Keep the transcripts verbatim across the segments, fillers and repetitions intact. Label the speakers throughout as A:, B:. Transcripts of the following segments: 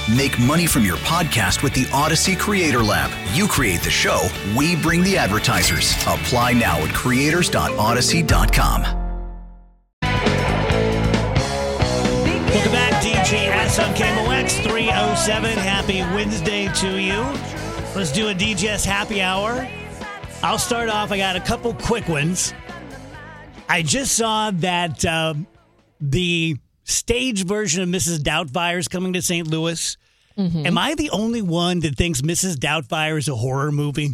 A: Make money from your podcast with the Odyssey Creator Lab. You create the show, we bring the advertisers. Apply now at creators dot odyssey dot com.
B: Welcome back, D J S on K M O X three oh seven. Happy Wednesday to you. Let's do a D J S happy hour. I'll start off. I got a couple quick ones. I just saw that uh, the stage version of Missus Doubtfire is coming to Saint Louis. Mm-hmm. Am I the only one that thinks Missus Doubtfire is a horror movie?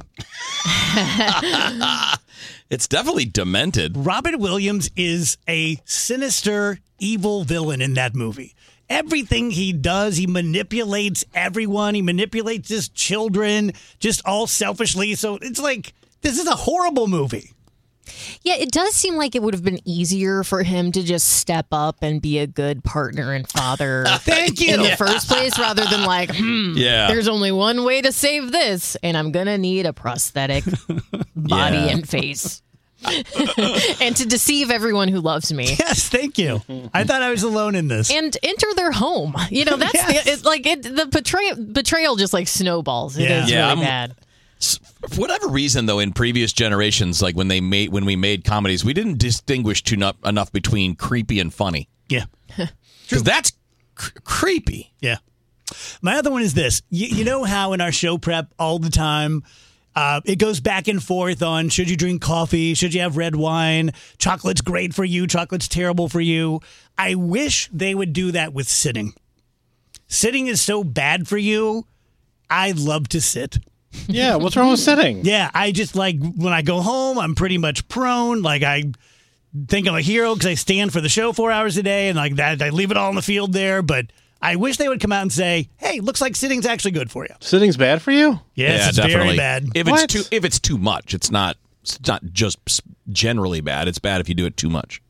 C: It's definitely demented.
B: Robin Williams is a sinister, evil villain in that movie. Everything he does, he manipulates everyone. He manipulates his children just all selfishly. So it's like, this is a horrible movie.
D: Yeah, it does seem like it would have been easier for him to just step up and be a good partner and father
B: Thank you.
D: in the first place rather than like, hmm,
C: yeah.
D: there's only one way to save this, and I'm going to need a prosthetic body
C: Yeah.
D: and face. And to deceive everyone who loves me.
B: Yes, thank you. I thought I was alone in this.
D: And enter their home. You know, that's
B: Yes.
D: the, it's like it, the betrayal, betrayal just like snowballs. It
B: Yeah.
D: is
C: Yeah,
D: really
C: I'm-
D: bad.
C: For whatever reason, though, in previous generations, like when they made when we made comedies, we didn't distinguish too not, enough between creepy and funny.
B: Yeah.
C: Because that's cr- creepy.
B: Yeah. My other one is this. You, you know how in our show prep all the time, uh, it goes back and forth on should you drink coffee? Should you have red wine? Chocolate's great for you. Chocolate's terrible for you. I wish they would do that with sitting. Sitting is so bad for you. I love to sit.
E: Yeah, what's wrong with sitting?
B: Yeah, I just like when I go home, I'm pretty much prone. Like I think I'm a hero because I stand for the show four hours a day and like that. I leave it all on the field there. But I wish they would come out and say, hey, looks like sitting's actually good for you.
E: Sitting's bad for you?
B: Yes,
C: yeah,
B: it's
C: definitely.
B: very bad.
C: If
E: What?
C: it's too if it's too much, it's not it's not just generally bad. It's bad if you do it too much.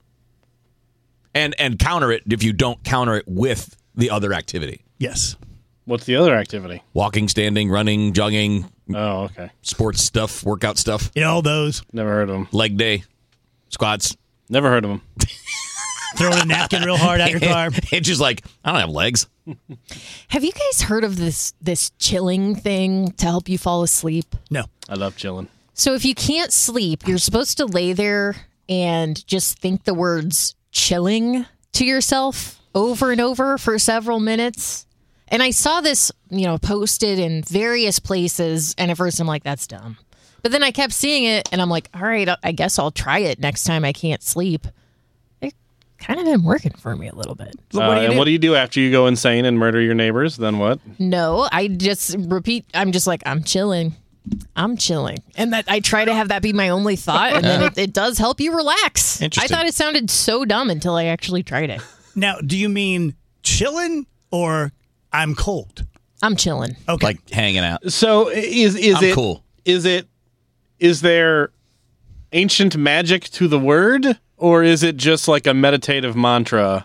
C: And and counter it if you don't counter it with the other activity.
B: Yes.
E: What's the other activity?
C: Walking, standing, running, jogging,
E: Oh, okay.
C: sports stuff, workout stuff,
B: You know, all those.
E: Never heard of them.
C: leg day, squats.
E: Never heard of them.
B: Throwing a napkin real hard at your car.
C: It's just like, I don't have legs.
D: Have you guys heard of this this chilling thing to help you fall asleep?
B: No.
E: I love chilling.
D: So if you can't sleep, you're supposed to lay there and just think the words chilling to yourself over and over for several minutes. And I saw this, you know, posted in various places. And at first I'm like, that's dumb. But then I kept seeing it and I'm like, all right, I guess I'll try it next time I can't sleep. It kind of been working for me a little bit.
E: Uh,
B: what do you
E: and
B: do?
E: what do you do after you go insane and murder your neighbors? Then what?
D: No, I just repeat. I'm just like, I'm chilling. I'm chilling. And that I try to have that be my only thought. And then it, it does help you relax. I
C: Interesting.
D: thought it sounded so dumb until I actually tried it.
B: Now, do you mean chilling or I'm cold?
D: I'm chilling.
B: Okay.
C: Like hanging out.
E: So is is
C: I'm
E: it
C: cool.
E: Is it is there ancient magic to the word, or is it just like a meditative mantra?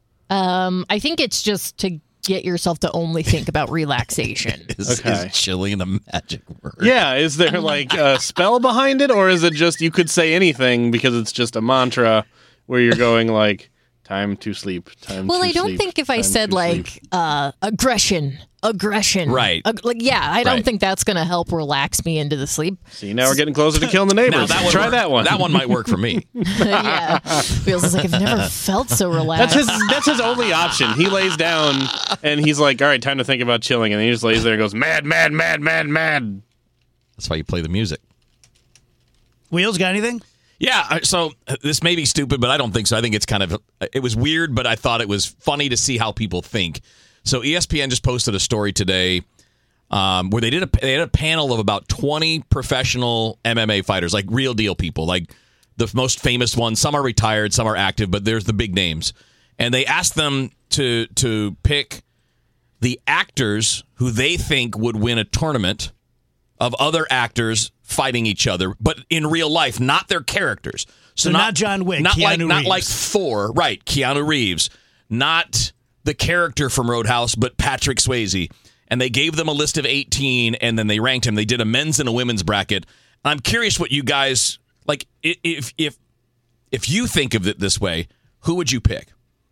D: Um, I think it's just to get yourself to only think about relaxation.
C: Is,
E: Okay.
C: is chilling the magic word?
E: Yeah, is there like a spell behind it, or is it just you could say anything because it's just a mantra where you're going like time to sleep, time
D: Well,
E: to
D: I don't
E: sleep,
D: think if I
E: time
D: said
E: to
D: like
E: sleep.
D: uh, aggression, aggression,
C: Right.
D: ag- like yeah, I don't
C: Right.
D: think that's going to help relax me into the sleep.
E: See, now we're getting closer to killing the
C: Now,
E: neighbors.
C: that would
E: Try
C: work.
E: that one.
C: That one might work for me.
D: Yeah, feels like I've never felt so relaxed.
E: That's his. That's his only option. He lays down and he's like, "All right, time to think about chilling." And then he just lays there and goes, "Mad, mad, mad, mad, mad."
C: That's why you play the music.
B: Wheels, got anything?
C: Yeah, uh, so uh, this may be stupid, but I don't think so. I think it's kind of, it was weird, but I thought it was funny to see how people think. So E S P N just posted a story today um, where they did a they had a panel of about twenty professional M M A fighters, like real deal people, like the most famous ones. Some are retired, some are active, but there's the big names. And they asked them to to pick the actors who they think would win a tournament of other actors fighting each other, but in real life, not their characters.
B: So not John Wick,
C: not like
B: Keanu
C: not
B: Reeves.
C: like Thor, right? Keanu Reeves, not the character from Roadhouse, but Patrick Swayze. And they gave them a list of eighteen, and then they ranked him. They did a men's and a women's bracket. I'm curious what you guys like. If if if you think of it this way, who would you pick?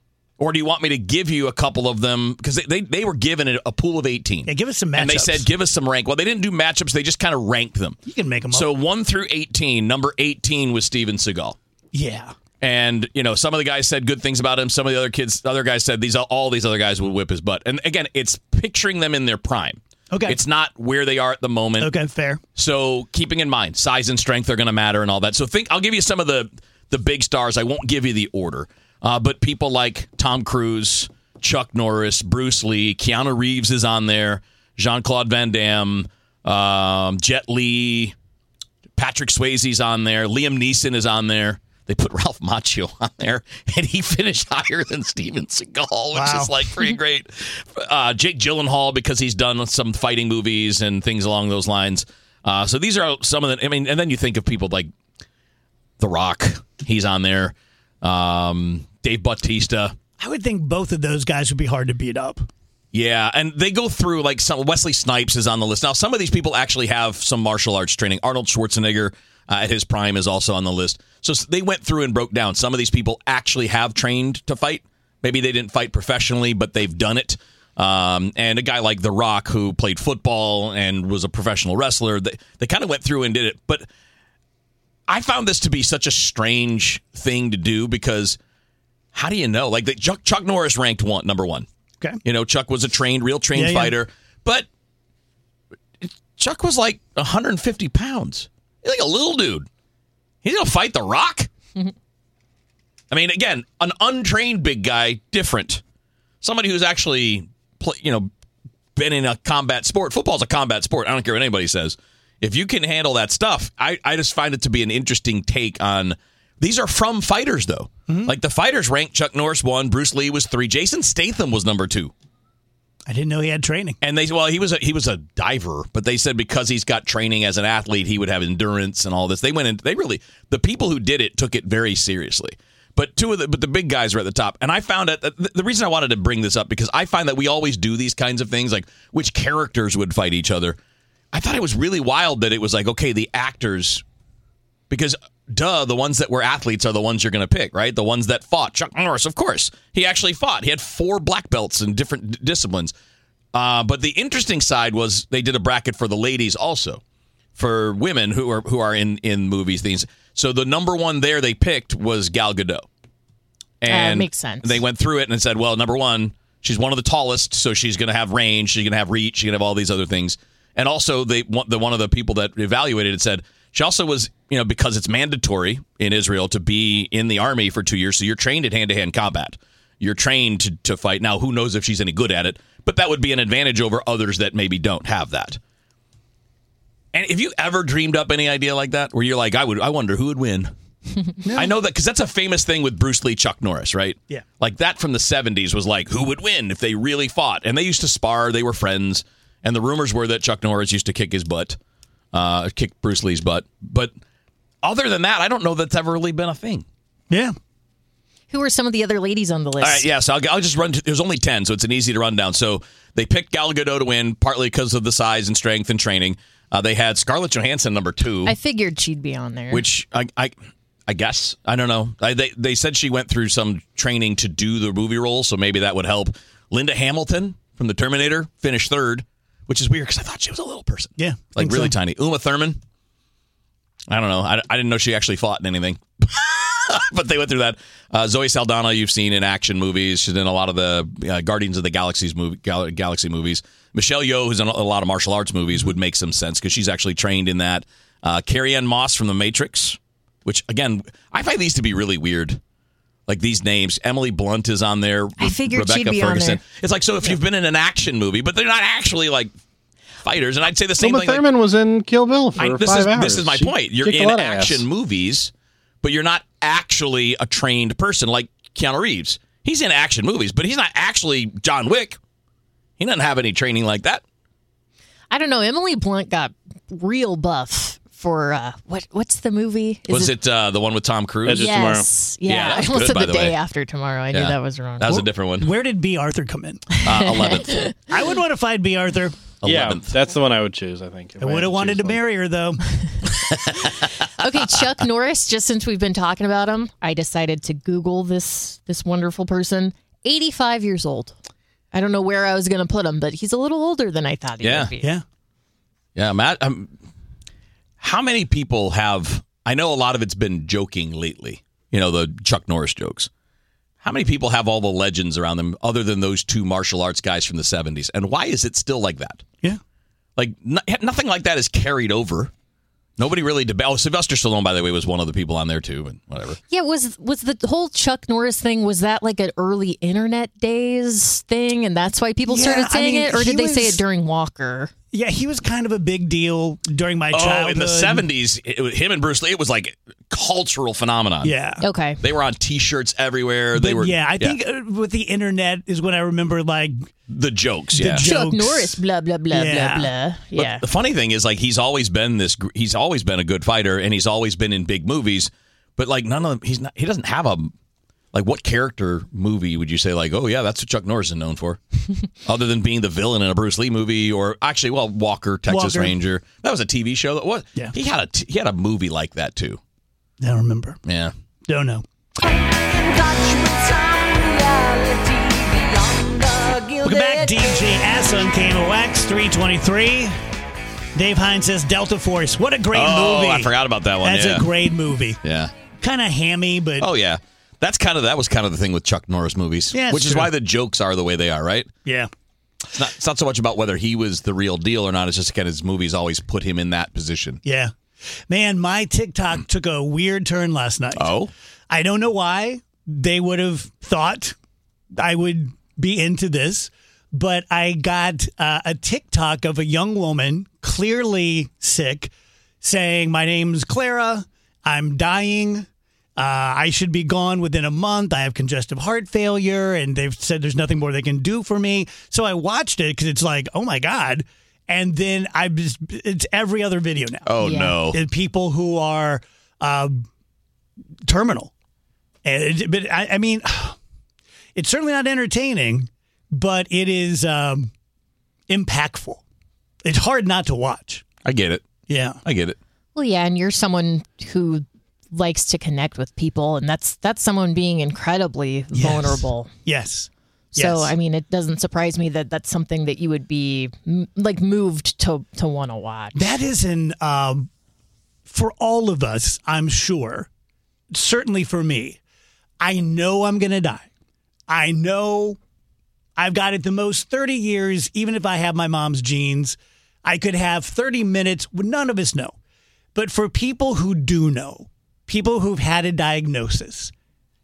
C: Or do you want me to give you a couple of them? Because they, they, they were given a, a pool of eighteen.
B: Yeah, give us some matchups.
C: And they said, give us some rank. Well, they didn't do matchups. They just kind of ranked them.
B: You can make them up.
C: So one through eighteen, number eighteen was Steven Seagal.
B: Yeah.
C: And, you know, some of the guys said good things about him. Some of the other kids, other guys said these all these other guys would whip his butt. And again, it's picturing them in their prime.
B: Okay.
C: It's not where they are at the moment.
B: Okay, fair.
C: So keeping in mind, size and strength are going to matter and all that. So think I'll give you some of the, the big stars. I won't give you the order. Uh, but people like Tom Cruise, Chuck Norris, Bruce Lee, Keanu Reeves is on there, Jean-Claude Van Damme, um, Jet Li, Patrick Swayze's on there, Liam Neeson is on there. They put Ralph Macchio on there, and he finished higher than Steven Seagal, which
B: Wow.
C: is like pretty great. Uh, Jake Gyllenhaal, because he's done some fighting movies and things along those lines. Uh, so these are some of the, I mean, and then you think of people like The Rock, he's on there. Um, Dave Bautista.
B: I would think both of those guys would be hard to beat up.
C: Yeah, and they go through, like, some Wesley Snipes is on the list. Now, some of these people actually have some martial arts training. Arnold Schwarzenegger uh, at his prime is also on the list. So they went through and broke down. Some of these people actually have trained to fight. Maybe they didn't fight professionally, but they've done it. Um, and a guy like The Rock, who played football and was a professional wrestler, they, they kind of went through and did it. But I found this to be such a strange thing to do because how do you know? Like, the, Chuck, Chuck Norris ranked one, number one.
B: Okay.
C: You know, Chuck was a trained, real trained
B: Yeah, yeah.
C: fighter. But Chuck was like one hundred fifty pounds. He's like a little dude. He's going to fight The Rock? I mean, again, an untrained big guy, different. Somebody who's actually, play, you know, been in a combat sport. Football's a combat sport. I don't care what anybody says. If you can handle that stuff, I, I just find it to be an interesting take on. These are from fighters, though. Mm-hmm. Like the fighters ranked Chuck Norris one, Bruce Lee was three, Jason Statham was number two.
B: I didn't know he had training.
C: And they well, he was a he was a diver, but they said because he's got training as an athlete, he would have endurance and all this. They went in. They really the people who did it took it very seriously. But two of the but the big guys are at the top, and I found it. The, the reason I wanted to bring this up because I find that we always do these kinds of things, like which characters would fight each other. I thought it was really wild that it was like, okay, the actors, because duh, the ones that were athletes are the ones you're going to pick, right? The ones that fought. Chuck Norris, of course, he actually fought. He had four black belts in different d- disciplines. Uh, but the interesting side was they did a bracket for the ladies also, for women who are who are in in movies things. So the number one there they picked was Gal Gadot. And
D: uh, makes sense.
C: They went through it and said, well, number one, she's one of the tallest, so she's going to have range, she's going to have reach, she's going to have all these other things. And also, they the one of the people that evaluated it said she also was, you know, because it's mandatory in Israel to be in the army for two years, so you're trained at hand-to-hand combat. You're trained to, to fight. Now, who knows if she's any good at it, but that would be an advantage over others that maybe don't have that. And if you ever dreamed up any idea like that, where you're like, I would, I wonder who would win. No. I know that because that's a famous thing with Bruce Lee, Chuck Norris, right?
B: Yeah.
C: Like that from the seventies was like, who would win if they really fought? And they used to spar. They were friends. And the rumors were that Chuck Norris used to kick his butt, uh, kick Bruce Lee's butt. But other than that, I don't know that's ever really been a thing.
B: Yeah.
D: Who are some of the other ladies on the list?
C: All right, yeah, so I'll, I'll just run. There's only ten, so it's an easy to run down. So they picked Gal Gadot to win, partly because of the size and strength and training. Uh, they had Scarlett Johansson number two.
D: I figured she'd be on there.
C: Which I, I, I guess I don't know. I, they they said she went through some training to do the movie role, so maybe that would help. Linda Hamilton from The Terminator finished third, which is weird because I thought she was a little person.
B: Yeah,
C: like really
B: so.
C: tiny. Uma Thurman. I don't know. I, I didn't know she actually fought in anything. But they went through that. Uh, Zoe Saldana, you've seen in action movies. She's in a lot of the uh, Guardians of the Galaxies movie, Gal- Galaxy movies. Michelle Yeoh, who's in a lot of martial arts movies, would make some sense because she's actually trained in that. Uh, Carrie-Anne Moss from The Matrix, which, again, I find these to be really weird. Like these names. Emily Blunt is on there.
D: I figured
C: Rebecca
D: she'd be
C: Ferguson.
D: on there.
C: It's like, so if you've been in an action movie, but they're not actually like fighters, and I'd say the same
E: Uma
C: thing.
E: Thurman
C: like,
E: was in Kill Bill for
C: I, this
E: five
C: is,
E: hours.
C: This is my
E: She
C: point. You're
E: kicked a
C: in
E: lot of
C: action
E: ass.
C: movies, but you're not actually a trained person like Keanu Reeves. He's in action movies, but he's not actually John Wick. He doesn't have any training like that.
D: I don't know. Emily Blunt got real buff for uh, what? What's the movie? Is
C: Was it, uh, the one with Tom Cruise?
E: Edge of
D: Yes.
C: Yeah,
D: Yeah.
C: that's
D: I almost
C: good,
D: said
C: by
D: the
C: the
D: day
C: way.
D: after tomorrow. I knew
C: Yeah.
D: that was wrong.
C: That was a different one.
B: Where did B. Arthur come in?
C: Uh, eleventh.
B: I would want to fight B. Arthur.
E: Yeah,
C: eleventh.
E: that's the one I would choose, I think. if
B: I
E: had
B: would have wanted to
E: choose one.
B: marry her, though.
D: Okay, Chuck Norris, just since we've been talking about him, I decided to Google this this wonderful person. eighty-five years old. I don't know where I was going to put him, but he's a little older than I thought he
C: Yeah.
D: would be.
B: Yeah.
C: Yeah, Matt. Um, how many people have? I know a lot of it's been joking lately. You know, the Chuck Norris jokes. How many people have all the legends around them other than those two martial arts guys from the seventies? And why is it still like that?
B: Yeah.
C: Like no, nothing like that is carried over. Nobody really deb- Oh, Sylvester Stallone, by the way, was one of the people on there too, and whatever.
D: Yeah, was was the whole Chuck Norris thing, was that like an early internet days thing, and that's why people
B: Yeah,
D: started
B: I
D: saying
B: mean,
D: it? Or
B: he
D: did they say
B: was-
D: it during Walker?
B: Yeah, he was kind of a big deal during my
C: Oh,
B: childhood.
C: in the seventies, it was, him and Bruce Lee, it was like a cultural phenomenon.
B: Yeah.
D: Okay.
C: They were on T-shirts everywhere. They
B: But
C: were.
B: yeah, I think uh, with the internet is when I remember like
C: the jokes.
B: the
C: Yeah.
D: Chuck
B: jokes.
D: Norris, blah, blah, blah,
B: Yeah.
D: blah, blah.
C: But
D: Yeah.
C: the funny thing is, like, he's always been this. gr- He's always been a good fighter, and he's always been in big movies. But like, none of them. He's not. He doesn't have a. Like, what character movie would you say, like, oh, yeah, that's what Chuck Norris is known for? Other than being the villain in a Bruce Lee movie, or actually, well, Walker, Texas
B: Walker.
C: Ranger. That was a T V show. That was.
B: Yeah.
C: He had a t- he had a movie like that too.
B: I don't remember.
C: Yeah.
B: Don't know. Welcome back, D J S on K M O X three twenty-three. Dave Hines says Delta Force. What a great
C: Oh,
B: movie.
C: I forgot about that one.
B: That's
C: yeah.
B: a great movie.
C: Yeah.
B: Kind of hammy, but
C: Oh yeah. That's kind of that was kind of the thing with Chuck Norris movies,
B: Yeah, it's
C: which is
B: true.
C: why the jokes are the way they are, right?
B: yeah.
C: It's not. It's not so much about whether he was the real deal or not. It's just kind of his movies always put him in that position.
B: Yeah. Man, my TikTok took a weird turn last night.
C: Oh.
B: I don't know why they would have thought I would be into this, but I got uh, a TikTok of a young woman, clearly sick, saying, "My name's Clara. I'm dying. Uh, I should be gone within a month. I have congestive heart failure, and they've said there's nothing more they can do for me." So I watched it because it's like, oh my God. And then I just, it's every other video now.
C: Oh
D: Yeah.
C: no.
B: And people who are uh, terminal. And it, but I, I mean, it's certainly not entertaining, but it is um, impactful. It's hard not to watch.
C: I get it.
B: Yeah.
C: I get it.
D: Well, yeah, and you're someone who likes to connect with people, and that's that's someone being incredibly
B: Yes.
D: vulnerable.
B: Yes.
D: So,
B: Yes.
D: I mean, it doesn't surprise me that that's something that you would be m- like moved to to want to watch.
B: That is an, um, for all of us, I'm sure, certainly for me, I know I'm going to die. I know I've got at the most thirty years, even if I have my mom's genes, I could have thirty minutes. None of us know. But for people who do know, people who've had a diagnosis,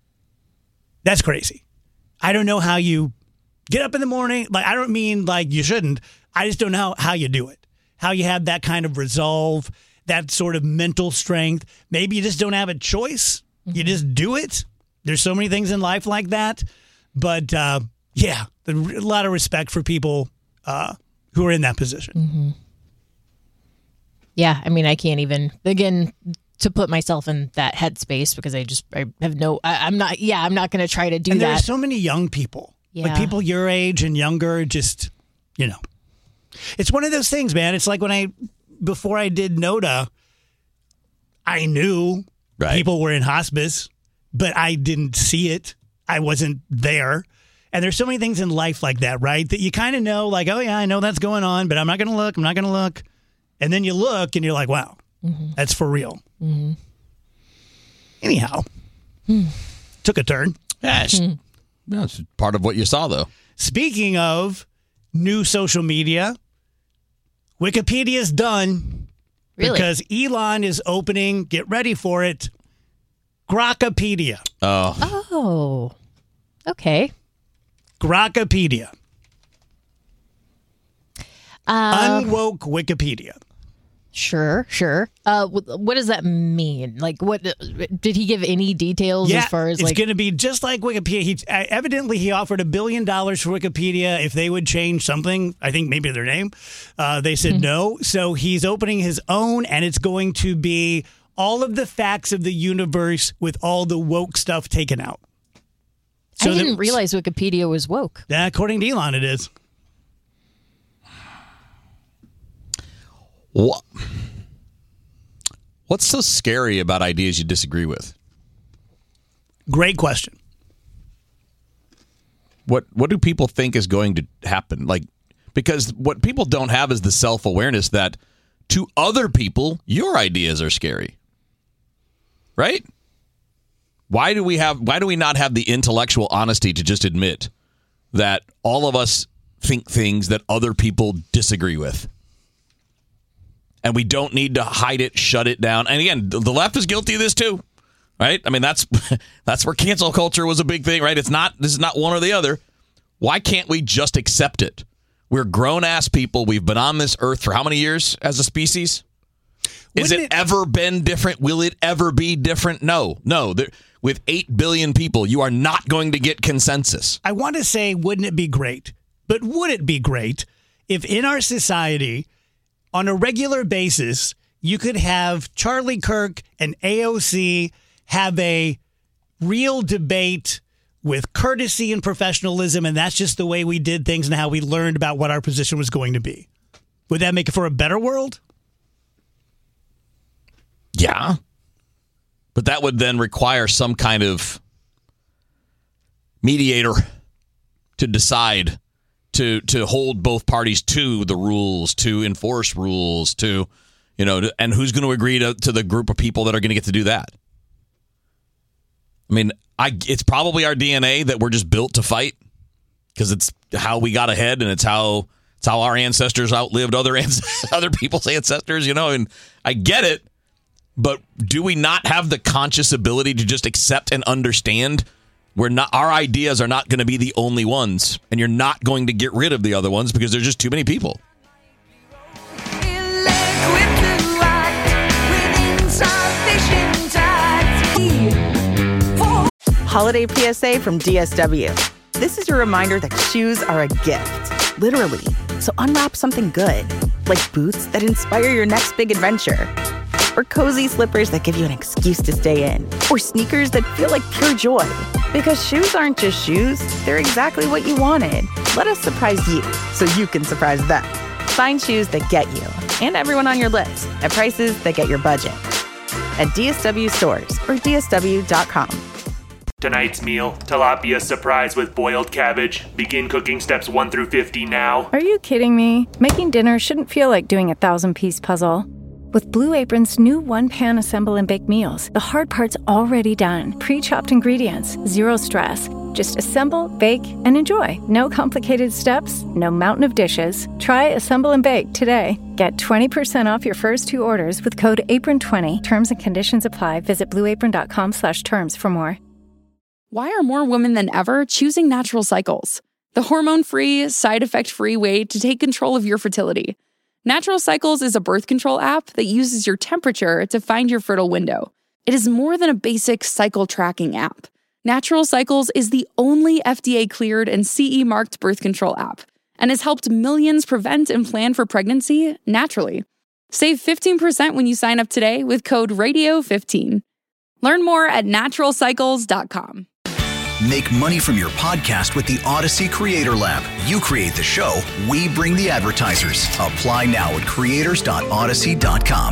B: that's crazy. I don't know how you get up in the morning. Like, I don't mean like you shouldn't. I just don't know how you do it, how you have that kind of resolve, that sort of mental strength. Maybe you just don't have a choice. You just do it. There's so many things in life like that. But uh, yeah, a lot of respect for people uh, who are in that position.
D: Mm-hmm. Yeah, I mean, I can't even begin to put myself in that headspace because I just I have no. I, I'm not. Yeah, I'm not going to try to do
B: And there are
D: that.
B: so many young people, like
D: Yeah.
B: people your age and younger, just, you know. It's one of those things, man. It's like when I, before I did NODA, I knew
C: Right.
B: people were in hospice, but I didn't see it. I wasn't there. And there's so many things in life like that, right? That you kind of know, like, oh, yeah, I know that's going on, but I'm not going to look. I'm not going to look. And then you look and you're like, wow,
D: Mm-hmm.
B: that's for real.
D: Mm-hmm.
B: Anyhow, took a turn.
C: Yeah, it's, yeah, it's part of what you saw, though.
B: Speaking of new social media, Wikipedia's done
D: Really?
B: because Elon is opening, get ready for it, Grokpedia.
C: Oh,
D: Oh, okay.
B: Grokpedia.
D: Uh,
B: Unwoke Wikipedia.
D: Sure, sure. Uh, wh- what does that mean? Like, what did he give any details
B: Yeah,
D: as far as
B: it's
D: like?
B: going to be just like Wikipedia. He uh, evidently he offered a billion dollars for Wikipedia if they would change something. I think maybe their name. Uh, they said no, so he's opening his own, and it's going to be all of the facts of the universe with all the woke stuff taken out.
D: I
B: that-
D: didn't realize Wikipedia was woke.
B: Yeah, according to Elon, it is.
C: what? What's so scary about ideas you disagree with?
B: Great question.
C: What what do people think is going to happen? Like, because what people don't have is the self-awareness that to other people, your ideas are scary. Right? Why do we have why do we not have the intellectual honesty to just admit that all of us think things that other people disagree with? And we don't need to hide it, shut it down. And again, the left is guilty of this too. Right? I mean, that's that's where cancel culture was a big thing, right? It's not this is not one or the other. Why can't we just accept it? We're grown-ass people. We've been on this earth for how many years as a species? Has it, it ever been different? Will it ever be different? No. No. There, with eight billion people, you are not going to get consensus.
F: I want to say, wouldn't it be great? But would it be great if in our society, on a regular basis, you could have Charlie Kirk and A O C have a real debate with courtesy and professionalism, and that's just the way we did things and how we learned about what our position was going to be? Would that make it for a better world?
C: Yeah. But that would then require some kind of mediator to decide, to to hold both parties to the rules, to enforce rules, to, you know, to, and who's going to agree to, to the group of people that are going to get to do that? I mean, I it's probably our D N A that we're just built to fight because it's how we got ahead and it's how it's how our ancestors outlived other other people's ancestors, you know, and I get it. But do we not have the conscious ability to just accept and understand we're not our ideas are not going to be the only ones, and you're not going to get rid of the other ones because there's just too many people?
G: Holiday P S A from D S W. This is your reminder that shoes are a gift, literally. So unwrap something good, like boots that inspire your next big adventure, or cozy slippers that give you an excuse to stay in, or sneakers that feel like pure joy. Because shoes aren't just shoes, they're exactly what you wanted. Let us surprise you so you can surprise them. Find shoes that get you and everyone on your list at prices that get your budget. At D S W stores or D S W dot com.
H: Tonight's meal, tilapia surprise with boiled cabbage. Begin cooking steps one through fifty now.
I: Are you kidding me? Making dinner shouldn't feel like doing a thousand-piece puzzle. With Blue Apron's new one-pan assemble and bake meals, the hard part's already done. Pre-chopped ingredients, zero stress. Just assemble, bake, and enjoy. No complicated steps, no mountain of dishes. Try Assemble and Bake today. Get twenty percent off your first two orders with code apron twenty. Terms and conditions apply. Visit blueapron.com slash terms for more.
J: Why are more women than ever choosing Natural Cycles? The hormone-free, side-effect-free way to take control of your fertility. Natural Cycles is a birth control app that uses your temperature to find your fertile window. It is more than a basic cycle tracking app. Natural Cycles is the only F D A-cleared and C E-marked birth control app and has helped millions prevent and plan for pregnancy naturally. Save fifteen percent when you sign up today with code radio fifteen. Learn more at natural cycles dot com.
A: Make money from your podcast with the Odyssey Creator Lab. You create the show, we bring the advertisers. Apply now at creators dot odyssey dot com.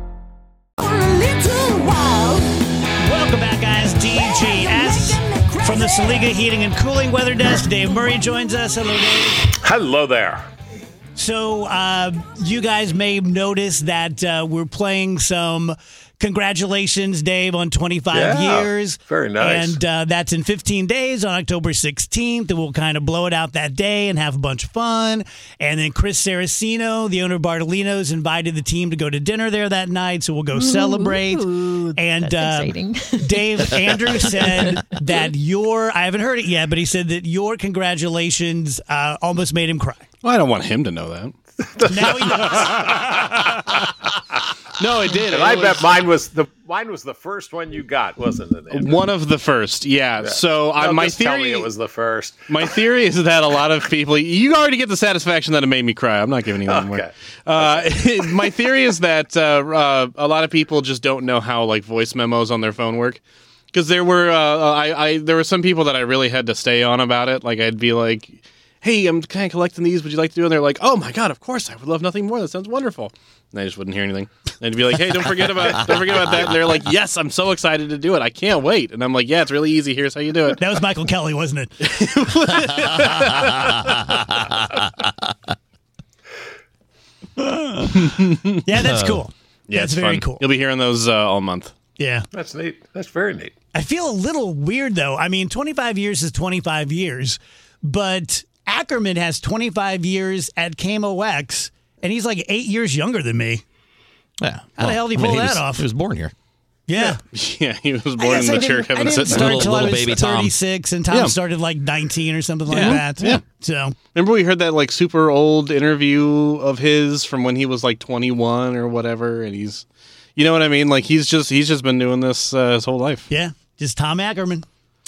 B: Welcome back, guys. D G S from the Saliga Heating and Cooling Weather Desk. Dave Murray joins us. Hello, Dave.
K: Hello there.
B: So uh, you guys may notice that uh, we're playing some congratulations, Dave, on twenty-five
K: yeah,
B: years.
K: Very nice.
B: And uh, that's in fifteen days on October sixteenth. And we'll kind of blow it out that day and have a bunch of fun. And then Chris Saraceno, the owner of Bartolino's, invited the team to go to dinner there that night. So we'll go celebrate.
D: Ooh,
B: and
D: that's
B: uh,
D: exciting.
B: Dave, Andrew said that your, I haven't heard it yet, but he said that your congratulations uh, almost made him cry.
E: Well, I don't want him to know that.
B: Now he knows.
E: No, it did.
K: And
E: it
K: I
E: was,
K: bet mine was the mine was the first one you got, wasn't it, Andrew?
E: One of the first, yeah.
K: Yeah.
E: So
K: no,
E: uh, my
K: just tell
E: theory,
K: me it was the first.
E: My theory is that a lot of people, you already get the satisfaction that it made me cry. I'm not giving you that
K: Okay.
E: more. Uh, my theory is that uh, uh, a lot of people just don't know how like voice memos on their phone work. Because there were, uh, I, I, there were some people that I really had to stay on about it. Like I'd be like, hey, I'm kind of collecting these. Would you like to do it? And they're like, oh my God, of course. I would love nothing more. That sounds wonderful. And I just wouldn't hear anything. And I'd be like, hey, don't forget about don't forget about that. And they're like, yes, I'm so excited to do it. I can't wait. And I'm like, yeah, it's really easy. Here's how you do it.
F: That was Michael Kelly, wasn't it? Yeah, that's cool.
E: Yeah,
F: that's
E: it's
F: very
E: fun.
F: cool.
E: You'll be hearing those uh, all month.
F: Yeah.
K: That's neat. That's very neat.
F: I feel a little weird, though. I mean, twenty-five years is twenty-five years, but Ackerman has twenty-five years at K M O X, and he's like eight years younger than me.
C: Yeah.
F: How the hell did he
C: I mean,
F: pull
C: he
F: that
C: was,
F: off?
C: He was born here.
F: Yeah.
E: Yeah, he was
F: I
E: born
F: guess
E: in
F: I
E: the chair
F: didn't- I
E: Kevin
F: didn't
E: sitting
F: start
E: in.
F: until I
C: Little
F: was
C: baby Tom.
F: thirty-six, and Tom
E: Yeah.
F: started like nineteen or something like
E: Yeah.
F: that.
E: Yeah.
F: So
E: Remember we heard that like super old interview of his from when he was like twenty-one or whatever, and he's, you know what I mean? Like he's just he's just been doing this uh, his whole life.
F: yeah, just Tom Ackerman.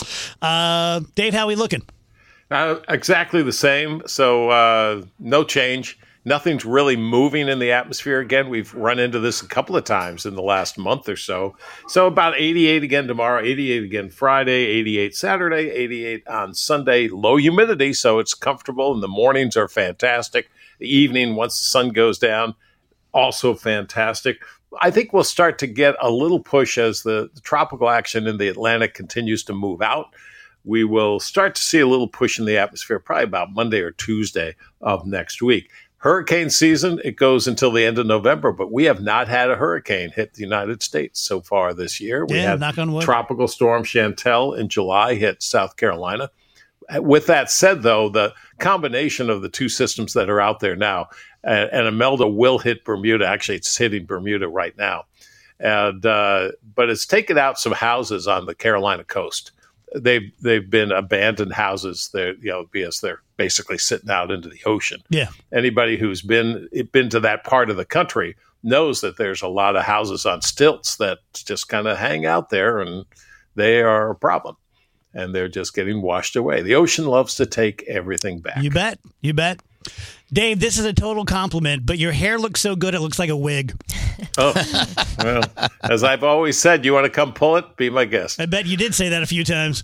F: Uh, Dave, how we looking?
K: Uh, exactly the same. So uh, no change. Nothing's really moving in the atmosphere again. We've run into this a couple of times in the last month or so. So about eighty-eight again tomorrow, eighty-eight again Friday, eighty-eight Saturday, eighty-eight on Sunday. Low humidity, so it's comfortable, and the mornings are fantastic. The evening, once the sun goes down, also fantastic. I think we'll start to get a little push as the, the tropical action in the Atlantic continues to move out. We will start to see a little push in the atmosphere probably about Monday or Tuesday of next week. Hurricane season, it goes until the end of November, but we have not had a hurricane hit the United States so far this year. We
F: Yeah,
K: had
F: knock on wood.
K: Tropical Storm Chantel in July hit South Carolina. With that said, though, the combination of the two systems that are out there now, uh, and Imelda will hit Bermuda. Actually, it's hitting Bermuda right now. and uh, But it's taken out some houses on the Carolina coast. They've they've been abandoned houses. They're, you know, because they're basically sitting out into the ocean.
F: Yeah.
K: Anybody who's been been to that part of the country knows that there's a lot of houses on stilts that just kind of hang out there, and they are a problem. And they're just getting washed away. The ocean loves to take everything back.
F: You bet. You bet. Dave, this is a total compliment, but your hair looks so good it looks like a wig.
K: Oh, well, as I've always said, you want to come pull it? Be my guest.
F: I bet you did say that a few times.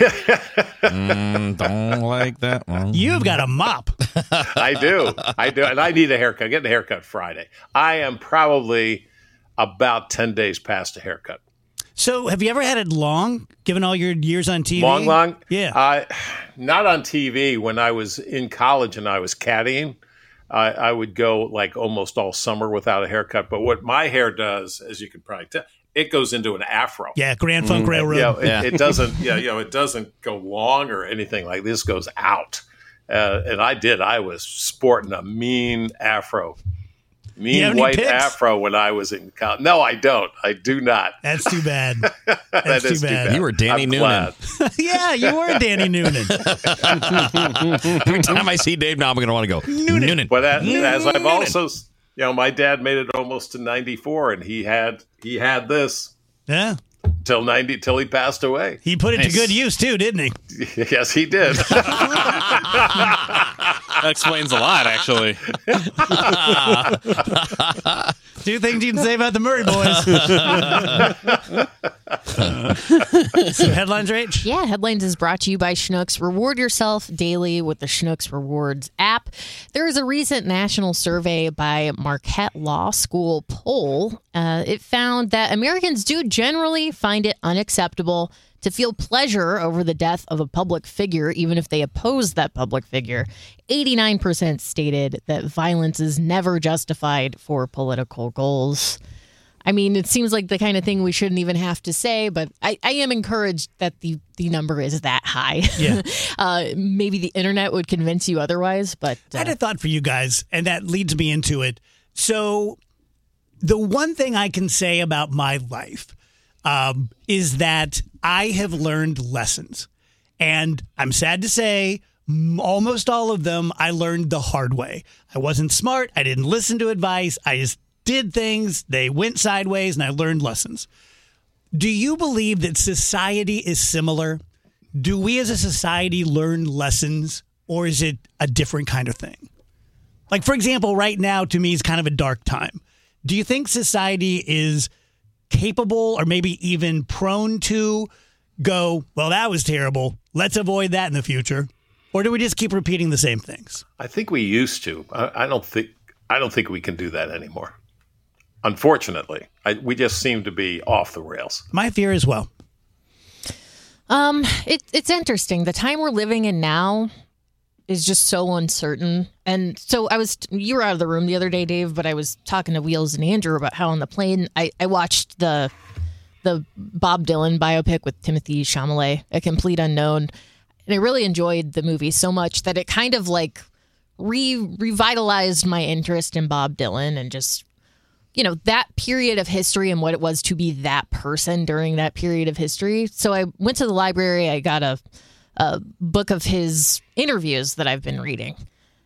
C: mm, don't like that one.
F: You've got a mop.
K: I do. I do. And I need a haircut. I get a haircut Friday. I am probably about ten days past a haircut.
F: So have you ever had it long, given all your years on T V?
K: Long, long?
F: Yeah.
K: Uh, not on T V. When I was in college and I was caddying, I, I would go like almost all summer without a haircut. But what my hair does, as you can probably tell, it goes into an afro.
F: Yeah, Grand Funk Railroad.
K: You know, it,
C: Yeah.
K: it doesn't. Yeah, you know, it doesn't go long or anything like this. Goes out, uh, and I did. I was sporting a mean afro,
F: You have
K: mean
F: any
K: white
F: pics?
K: afro when I was in college. No, I don't. I do not.
F: That's too bad.
K: That
F: That's
K: is
F: too bad.
C: You were Danny
K: I'm
C: Noonan.
K: glad.
F: Yeah, you were Danny Noonan.
C: Every time I see Dave now, I'm going to want to go, Noonan.
K: But that, as I've
C: Noonan.
K: also, you know, my dad made it almost to ninety-four, and he had he had this
F: Yeah.
K: till ninety till he passed away.
F: He put it
C: Nice.
F: to good use, too, didn't he?
K: Yes, he did.
E: That explains a lot, actually.
F: Two things you can say about the Murray boys. Some headlines, Rach?
D: Yeah, Headlines is brought to you by Schnucks. Reward yourself daily with the Schnucks Rewards app. There is a recent national survey by Marquette Law School poll. Uh, it found that Americans do generally find it unacceptable to feel pleasure over the death of a public figure, even if they oppose that public figure. eighty-nine percent stated that violence is never justified for political goals. I mean, it seems like the kind of thing we shouldn't even have to say, but I, I am encouraged that the, the number is that high.
F: Yeah.
D: uh, maybe the internet would convince you otherwise, but
F: I
D: uh,
F: had a thought for you guys, and that leads me into it. So, the one thing I can say about my life um, is that I have learned lessons. And I'm sad to say, m- almost all of them I learned the hard way. I wasn't smart. I didn't listen to advice. I just did things. They went sideways, and I learned lessons. Do you believe that society is similar? Do we as a society learn lessons, or is it a different kind of thing? Like, for example, right now, to me, is kind of a dark time. Do you think society is capable or maybe even prone to go, well, that was terrible. Let's avoid that in the future? Or do we just keep repeating the same things?
K: I think we used to. I, I don't think I don't think we can do that anymore. Unfortunately, I, we just seem to be off the rails.
F: My fear as well.
D: Um, it, it's interesting. The time we're living in now is just so uncertain. And so I was, you were out of the room the other day, Dave, but I was talking to Wheels and Andrew about how on the plane, I, I watched the the Bob Dylan biopic with Timothée Chalamet, A Complete Unknown. And I really enjoyed the movie so much that it kind of like re revitalized my interest in Bob Dylan and just, you know, that period of history and what it was to be that person during that period of history. So I went to the library. I got a, a book of his interviews that I've been reading.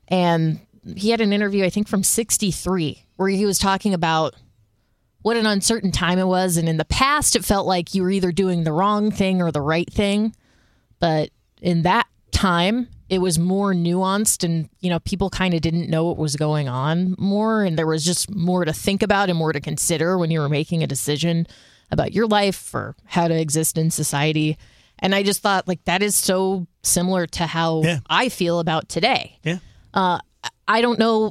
D: And he had an interview, I think, from sixty-three, where he was talking about what an uncertain time it was. And in the past, it felt like you were either doing the wrong thing or the right thing. But in that time, it was more nuanced and, you know, people kind of didn't know what was going on more. And there was just more to think about and more to consider when you were making a decision about your life or how to exist in society. And I just thought, like, that is so similar to how yeah. I feel about today.
F: Yeah.
D: Uh, I don't know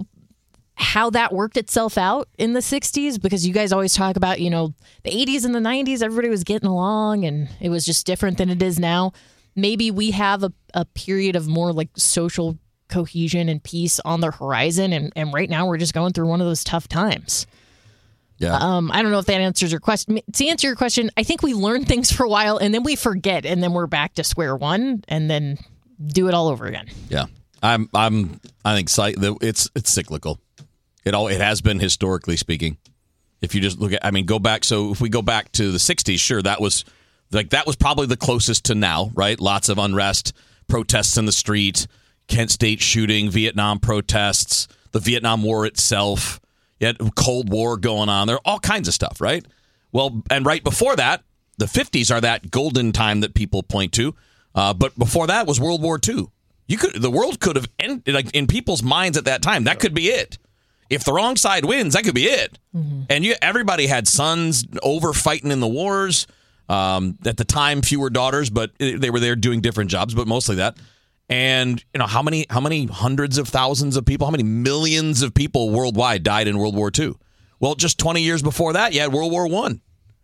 D: how that worked itself out in the sixties, because you guys always talk about, you know, the eighties and the nineties, everybody was getting along and it was just different than it is now. Maybe we have a, a period of more like social cohesion and peace on the horizon. And, and right now we're just going through one of those tough times.
C: Yeah.
D: Um, I don't know if that answers your question. To answer your question, I think we learn things for a while and then we forget and then we're back to square one and then do it all over again.
C: Yeah. I'm, I'm, I think it's, it's cyclical. It all, it has been historically speaking. If you just look at, I mean, go back. So if we go back to the sixties, sure, that was like, that was probably the closest to now, right? Lots of unrest, protests in the street, Kent State shooting, Vietnam protests, the Vietnam War itself. You had Cold War going on. There are all kinds of stuff, right? Well, and right before that, the fifties are that golden time that people point to. Uh, but before that was World War Two. You could, the world could have ended, like in people's minds at that time. That could be it. If the wrong side wins, that could be it. Mm-hmm. And you, everybody had sons over fighting in the wars. Um, at the time, fewer daughters, but they were there doing different jobs, but mostly that. And you know how many how many hundreds of thousands of people, how many millions of people worldwide died in World War Two? Well, just twenty years before that, you had World War One,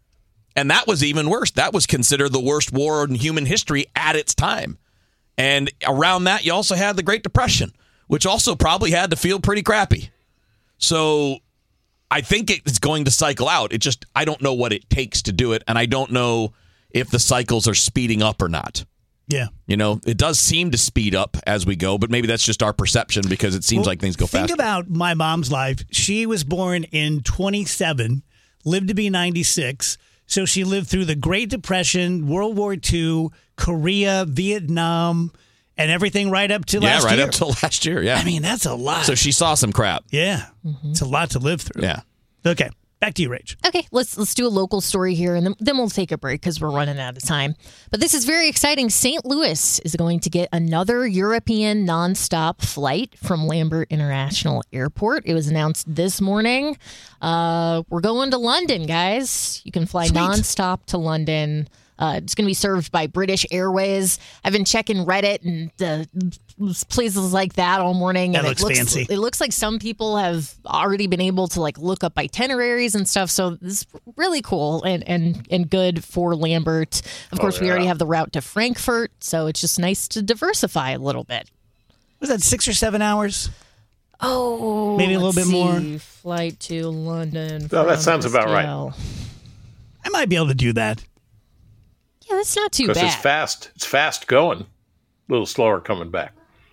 C: and that was even worse. That was considered the worst war in human history at its time. And around that, you also had the Great Depression, which also probably had to feel pretty crappy. So I think it's going to cycle out. It just, I don't know what it takes to do it. And I don't know if the cycles are speeding up or not.
F: Yeah.
C: You know, it does seem to speed up as we go, but maybe that's just our perception because it seems well, like things go
F: think
C: faster.
F: Think about my mom's life. She was born in twenty-seven, lived to be ninety-six. So she lived through the Great Depression, World War Two, Korea, Vietnam, and everything right up to
C: yeah,
F: last
C: right
F: year.
C: up to last year, yeah.
F: I mean, that's a lot.
C: So she saw some crap.
F: Yeah. Mm-hmm. It's a lot to live through.
C: Yeah.
F: Okay. Back to you, Rach.
D: Okay, let's let's do a local story here, and then, then we'll take a break because we're running out of time. But this is very exciting. Saint Louis is going to get another European nonstop flight from Lambert International Airport. It was announced this morning. Uh, we're going to London, guys. You can fly Sweet. nonstop to London. Uh, it's going to be served by British Airways. I've been checking Reddit and uh, places like that all morning.
F: That
D: and
F: looks
D: it looks
F: fancy.
D: It looks like some people have already been able to like look up itineraries and stuff. So this is really cool and and, and good for Lambert. Of course, oh, yeah. we already have the route to Frankfurt, so it's just nice to diversify a little bit.
F: Was that six or seven hours?
D: Oh,
F: maybe a little bit
D: see.
F: more.
D: Flight to London.
K: Oh, that sounds about right.
F: I might be able to do that.
D: Yeah, that's not too bad.
K: Because it's fast. It's fast going. A little slower coming back.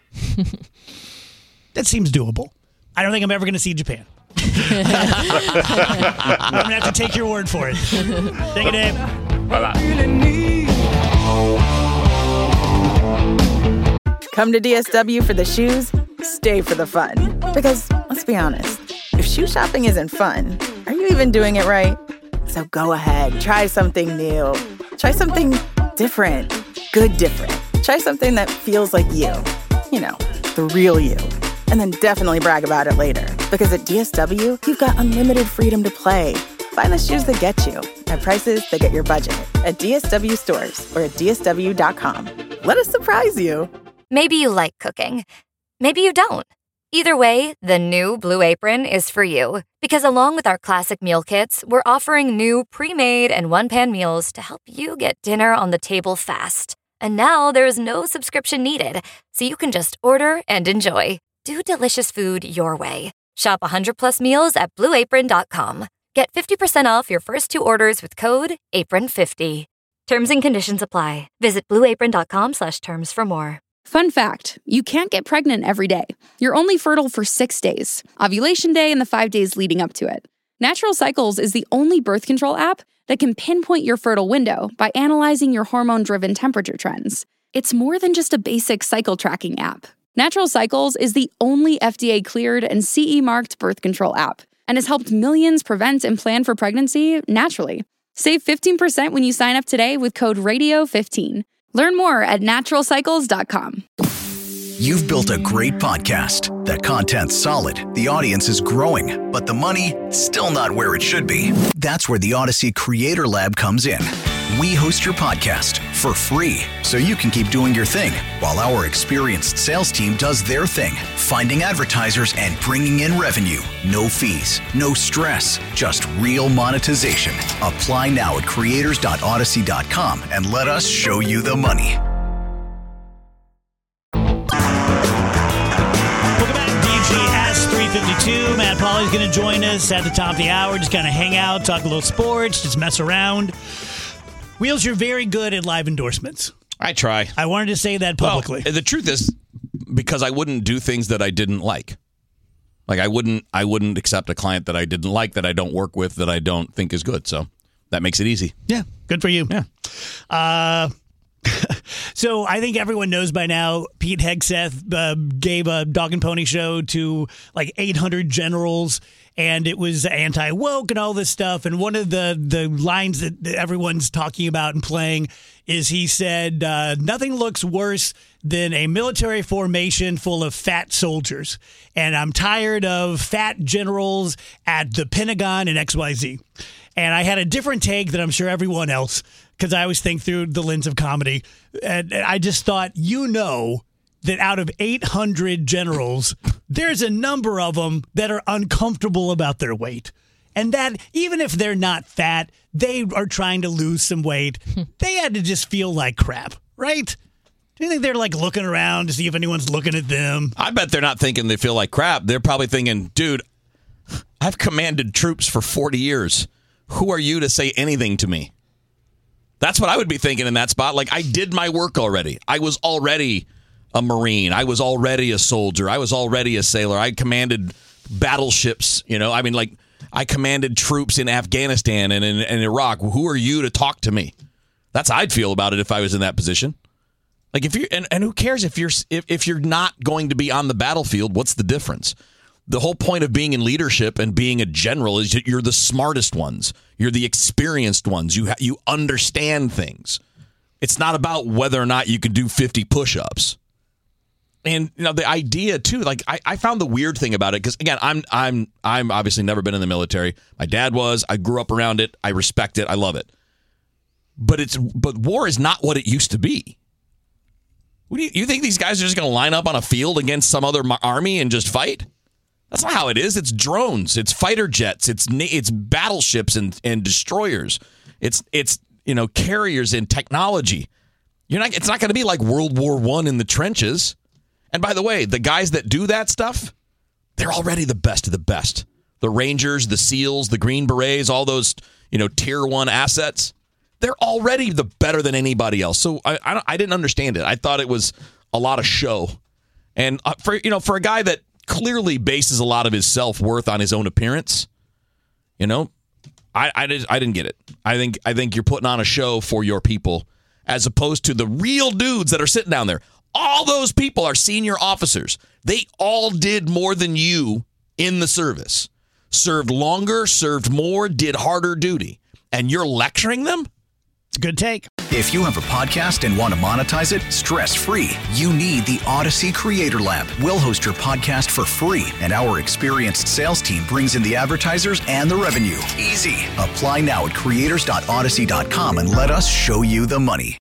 F: That seems doable. I don't think I'm ever going to see Japan. I'm going to have to take your word for it. Thank you, Dave.
K: Bye-bye.
G: Come to D S W for the shoes, stay for the fun. Because, let's be honest, if shoe shopping isn't fun, are you even doing it right? So go ahead, try something new. Try something different. Good different. Try something that feels like you. You know, the real you. And then definitely brag about it later. Because at D S W, you've got unlimited freedom to play. Find the shoes that get you at prices that get your budget at D S W stores or at D S W dot com. Let us surprise you.
L: Maybe you like cooking. Maybe you don't. Either way, the new Blue Apron is for you. Because along with our classic meal kits, we're offering new pre-made and one-pan meals to help you get dinner on the table fast. And now there's no subscription needed, so you can just order and enjoy. Do delicious food your way. Shop one hundred plus meals at blue apron dot com. Get fifty percent off your first two orders with code apron fifty. Terms and conditions apply. Visit blue apron dot com slash terms for more.
J: Fun fact, you can't get pregnant every day. You're only fertile for six days, ovulation day and the five days leading up to it. Natural Cycles is the only birth control app that can pinpoint your fertile window by analyzing your hormone-driven temperature trends. It's more than just a basic cycle tracking app. Natural Cycles is the only F D A-cleared and C E-marked birth control app and has helped millions prevent and plan for pregnancy naturally. Save fifteen percent when you sign up today with code radio fifteen. Learn more at natural cycles dot com.
A: You've built a great podcast. The content's solid, the audience is growing, but the money, still not where it should be. That's where the Odyssey Creator Lab comes in. We host your podcast for free, so you can keep doing your thing, while our experienced sales team does their thing, finding advertisers and bringing in revenue. No fees, no stress, just real monetization. Apply now at creators dot odyssey dot com and let us show you the money.
B: three fifty-two. Matt Pauley's going to join us at the top of the hour. Just kind of hang out, talk a little sports, just mess around. Wheels, you're very good at live endorsements.
C: I try.
B: I wanted to say that publicly.
C: Well, the truth is, because I wouldn't do things that I didn't like. Like I wouldn't, I wouldn't accept a client that I didn't like, that I don't work with, that I don't think is good. So that makes it easy.
B: Yeah, good for you.
C: Yeah.
B: Uh, so I think everyone knows by now, Pete Hegseth uh, gave a dog and pony show to like eight hundred generals, and it was anti-woke and all this stuff. And one of the, the lines that everyone's talking about and playing is he said, uh, nothing looks worse than a military formation full of fat soldiers. And I'm tired of fat generals at the Pentagon and X Y Z. And I had a different take than I'm sure everyone else, because I always think through the lens of comedy. And I just thought, you know, that out of eight hundred generals, there's a number of them that are uncomfortable about their weight. And that even if they're not fat, they are trying to lose some weight. They had to just feel like crap, right? Do you think they're like looking around to see if anyone's looking at them?
C: I bet they're not thinking they feel like crap. They're probably thinking, dude, I've commanded troops for forty years. Who are you to say anything to me? That's what I would be thinking in that spot. Like, I did my work already. I was already a Marine. I was already a soldier. I was already a sailor. I commanded battleships. You know, I mean, like, I commanded troops in Afghanistan and in, in Iraq. Who are you to talk to me? That's how I'd feel about it if I was in that position. Like, if you're, and, and who cares if you're if, if you're not going to be on the battlefield? What's the difference? The whole point of being in leadership and being a general is that you're the smartest ones. You're the experienced ones. You ha- you understand things. It's not about whether or not you can do fifty push-ups. And you know the idea too. Like I, I found the weird thing about it because again, I'm I'm I'm obviously never been in the military. My dad was. I grew up around it. I respect it. I love it. But it's but war is not what it used to be. What do you, you think these guys are just going to line up on a field against some other army and just fight? That's not how it is. It's drones. It's fighter jets. It's it's battleships and, and destroyers. It's it's you know carriers and technology. You're not. It's not going to be like World War One in the trenches. And by the way, the guys that do that stuff, they're already the best of the best. The Rangers, the SEALs, the Green Berets, all those you know tier one assets. They're already the better than anybody else. So I I, I didn't understand it. I thought it was a lot of show. And uh, for you know for a guy that clearly bases a lot of his self-worth on his own appearance. You know, I I, did, I didn't get it. I think I think you're putting on a show for your people as opposed to the real dudes that are sitting down there. All those people are senior officers. They all did more than you in the service. Served longer, served more, did harder duty. And you're lecturing them?
B: It's a good take.
A: If you have a podcast and want to monetize it stress-free, you need the Odyssey Creator Lab. We'll host your podcast for free, and our experienced sales team brings in the advertisers and the revenue. Easy. Apply now at creators dot odyssey dot com and let us show you the money.